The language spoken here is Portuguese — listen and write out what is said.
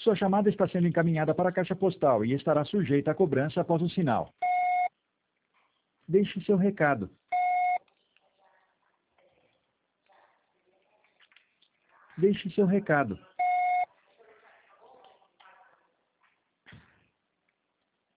Sua chamada está sendo encaminhada para a caixa postal e estará sujeita à cobrança após o sinal. Deixe seu recado. Deixe seu recado.